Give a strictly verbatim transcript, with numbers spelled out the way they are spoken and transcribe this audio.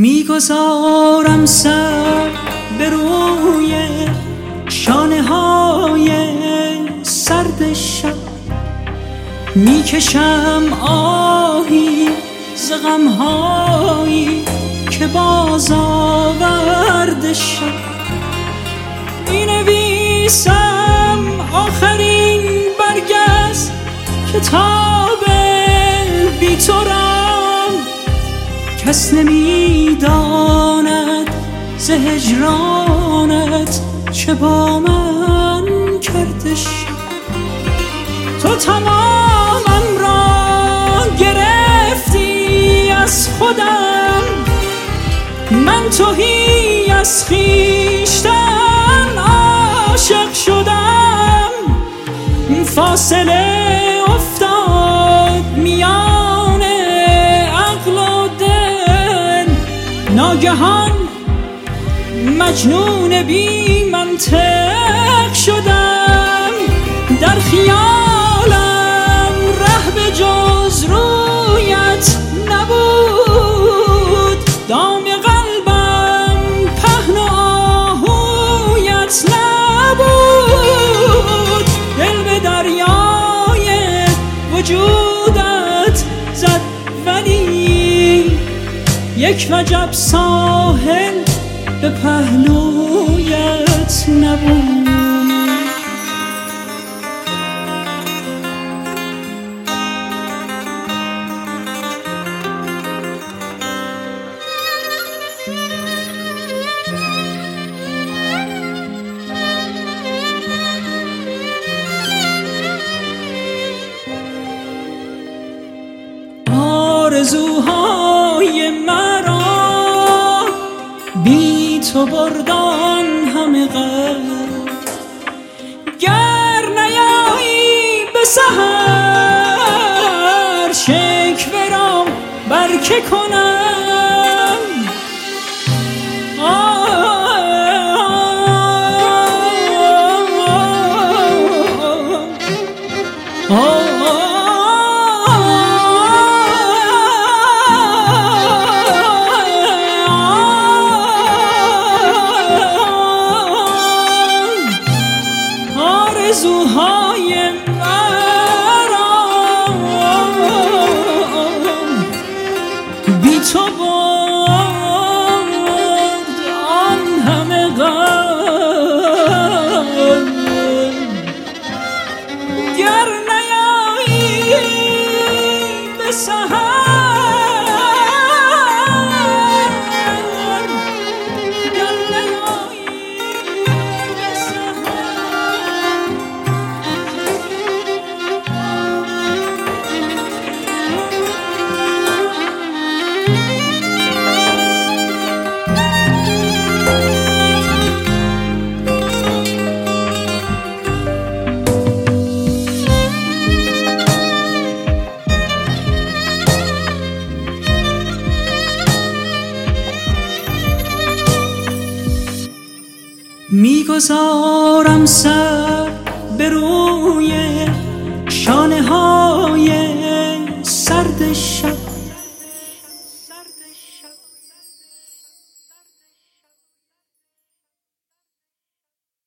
میگذارم سر به روی شانه های سرد شب، میکشم آهی ز غمهایی که باز آورد شب. مینویسم آخرین برگ از کتاب بی تو را، کس نمیداند ز هجرانت چه با من کرده شد. تو تمامم را گرفتی از خودم، من تهی از خویشتن عاشق شدم. فاصله افتاد میان عقل و دل، ناگهان مجنون بی منطق شدم. در خیالم ره به جز رویت نبود، دام قلبم پهن و آهویت نبود. دل به دریای وجودت زد ولی یک وجب ساحل به پهلویت نبود. آرزوهای مرا بی تو بردان همه قلب، گر نیایی به سحر شکوه را بر که کنم. آرزوهای مرا بی تو برد آن همه غم، گر نیایی به سحر میگذارم سر